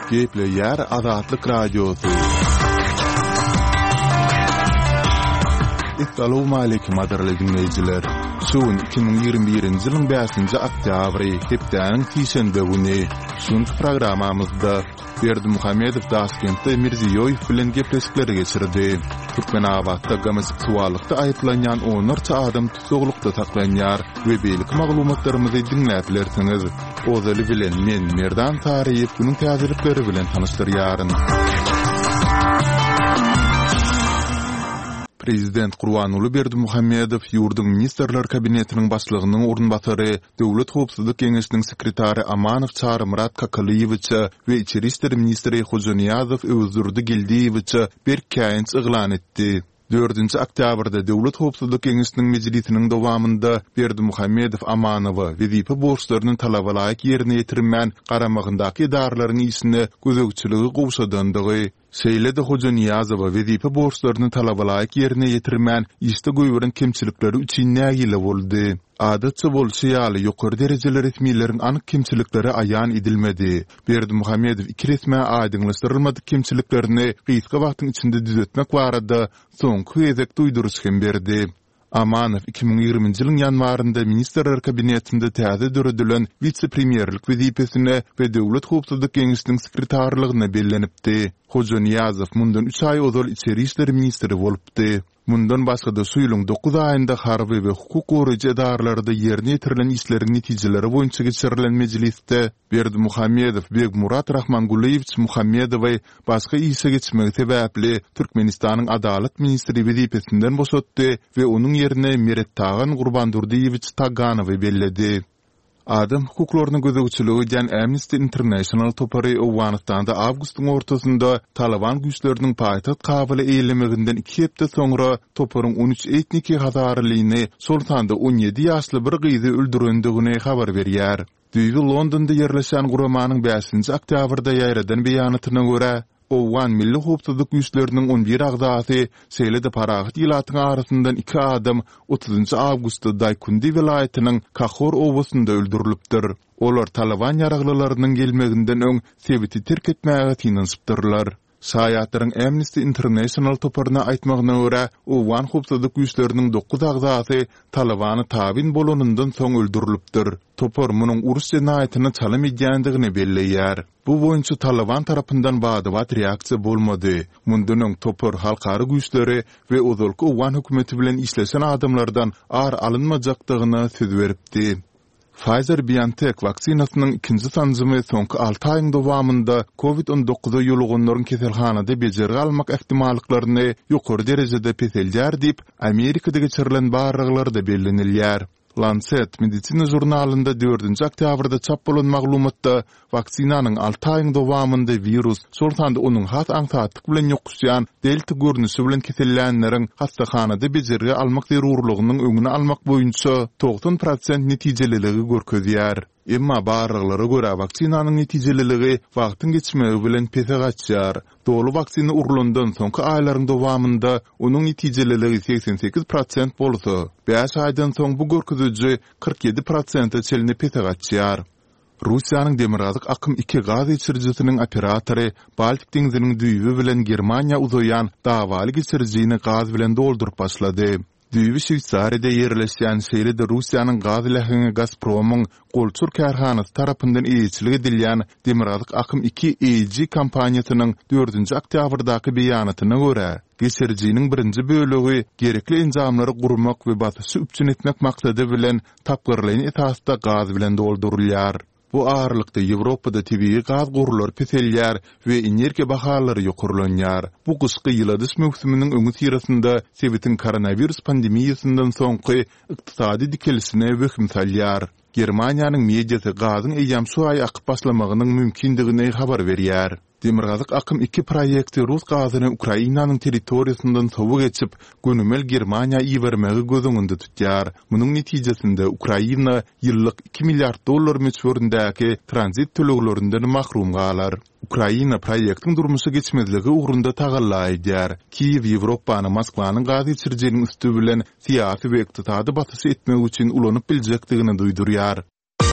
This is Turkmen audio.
Geple yer Azatlyk Radiosu. Assalamu alaykum adarly dinleyijiler. Şuun 2021-nji ýylyň 5-nji oktýabry hepdäniň tişenbe güni şuň programamyzda Berdimuhammedow Daşkentde Mirziýoýew bilen gepleşikleri geçirdi. Türkmenabadda gomoseksuallykda aýyplanýan onarça adam tutsaglykda saklanýar we beýlik maglumatlarymyzy dinläp bilersiňiz. Ozaly bilen men Merdan Tariýew bunyň täzelikleri bilen tanışdyrýaryn. Prezident Gurbanuly Berdimuhammedow ýurdun ministrler kabinetiniň başlygynyň orunbasary, Döwlet Howpsuzlyk Geňeşiniň sekretary Amanow Çary Murat Kakaliýewicä we Içeri işleri ministri Hojaniýazow Öwüzürdi Gildiýewicä bir käýinç yglan etdi. 4-nji oktýabrda Döwlet Howpsuzlyk Geňeşiniň mejlisiniň dowamında Berdimuhammedow Amanowa wezipe borçlaryny talabalaýyk ýerine ýetirmän garamagyndaky idaralaryň isini gözegçiligi gowşadandygy, Seýlede Hojaniýazow wezipe borçlaryny talabalaýyk ýerine ýetirmän işte goýberän kemçilikleri üçin nägile boldy. Adatça bolşy ýaly ýokary derejeler resmiýetlerin anyk kemçilikleri aýan edilmedi. Berdimuhammedow iki resmi aýdyňlaşdyrylmady kemçiliklerini gysga wagtyň içinde düzeltmek barada soňky gezek duýduruş hem berdi. Amanow 2020-nji ýylyň ýanwarynda ministrler kabinetinde täze döredilen vice-premierlik wezipesine we Döwlet Howpsuzlyk Geňeşiniň sekretarlygyna bellenipdi. Hojaniýazow mundan 3 aý ozal içeri işleri ministri bolupdy. Mundan başga da şu ýylyň 9 aýynda harby we hukuk goraýjy edarlarynda ýerine ýetirilen işleriň netijeleri boýunça geçirilen mejlisde Berdimuhammedow Begmurat Rahmanguliýewич Muhammedowy başga işe geçmegi sebäpli Türkmenistanyň adalet ministri wezipesinden boşatdy we onuň ýerine Miret Tagan Gurbandurdiýewich Taganowy belledi. Adam hukuklaryny gözegçiligi diýen Amnesty International topary Owganystanda awgustyň ortasynda Taliban güýçleriniň paýtaxt Kabyla eýlemeginden 2 hepde soňra toparyň 13 etniki hazarylyny Sultanda 17 ýaşly bir gyzy öldürendigini habar berýär. Düýbi Londonda ýerleşen guramanyň 5-nji oktýabrda ýaýradan beýanatyna görä, Owgan milli howpsuzlyk güýçleriniň 11 agdasy Seýlede paragat ýylatyň arasyndan 2 adam 30-njy awgustda Daýkundi vilayatynyň Kahor owasynda öldürilipdir. Olar Taliban ýaraglylarynyň gelmeginden öň sebiti terk etmäge tynansypdyrlar. Şaýatlaryň Amnesty International toparyna aýtmagyna görä, Owgan howpsuzlyk güýçleriniň 9 agdasy Talibany tabin bolanyndan soň öldürilipdir. Topar munyň urus jenaýatyny çalym edýändigini belleýär. Bu boýunça Taliban tarapyndan badybat reaksiýa bolmady. Mundan öň topar halkary güýçleri we ozalky Owgan hökümeti bilen işleşen adamlardan ar alynmajakdygyny söz beripdi. Pfizer-BioNTech vaksinasynyň ikinji sanjymy soňky 6 aýyň dowamında COVID-19 ýoluganlaryň keselhanada bejergi almak ähtimallyklaryny ýokary derejede peselýär diýip Amerikada geçirilen barraglar da bellenilýär. Lancet medisina jurnalynda 4-nji oktýabrda çap bolan maglumatda vaksinanyň 6 aýyň dowamında virus, şoltanda onuň has aňsatlyk bilen ýokuşýan delta görnüşi bilen kesellänleriň hastahanada bejergi almak zerurlygynyň öňüni almak boýunça 90% netijeliligi görkezýär. Emma barraglara görä vaksinanyň netijeliligi wagtyň geçmegi bilen pesegatýar. Dolu vaksina urulandan soňky aýlaryň dowamında onuň netijeliligi 88% bolsa, 5 aýdan soň bu görkezüji 47% çelini pesegatýar. Russiýanyň demirgazyk akym 2 gaz geçirjisiniň operatory Baltik deňziniň düýbi bilen Germaniýa uzaýan dawaly geçirjini gaz bilen doldurup başlady. Düýbi Şwýçariýada ýerleşýän Seýlede Russiýanyň gaz lehini Gazpromyň Golçur kärhanasy tarapyndan eýçilik edilýän demirgazyk akym 2 EG kompaniýasynyň 4-nji oktýabrdaky beýanatyna görä, geçirjiniň birinji bölegi gerekli enzamlary gurmak we batyşy üpçün etmek maksady bilen tapgyrlyň esasda gaz bilen doldurulýar. Bu ağırlıkta Ýewropada tabii gaz gurulary peselýär we energiýa bahalary ýokurlanýar. Bu gysky ýyladys mewsimining öňü tirasynda sebitin koronavirus pandemiýasyndan soňky ykdysady dikelişine wöküm salýar. Germaniýanyň mediýasy gazyň eýýam şu aý akyp başlamagynyň mümkindigini habar berýär. Demirgazyk akym 2 proýekti Rus gazyny Ukrainanyň territoriýasyndan sowu geçip, gönümel Germaniýa iýermegi gözüňünde tutýar. Munyň netijesinde Ukraina ýyllyk 2 milliard dollar meçhuryndaky transit töleklerinden mahrum galar. Ukraina proýektiň durmuşa geçmezligi ugrunda tagalla edýär. Kiýew Ýewropany Moskwanyň gaz geçirjeginiň üstü bilen siýasy we ykdysady batyşy etmek üçin ulanyp biljekdigini duýdurýar.